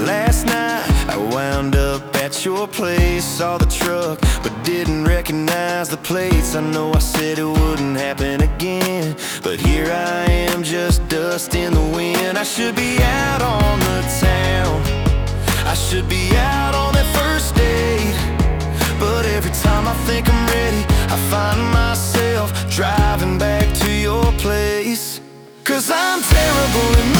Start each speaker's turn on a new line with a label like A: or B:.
A: Last night I wound up at your place, saw the truck but didn't recognize the plates. I know I said it wouldn't happen again, but here I am, just dust in the wind. I should be out on the town, I should be out on that first date, but every time I think I'm ready, I find myself driving back to your place. 'Cause I'm terrible at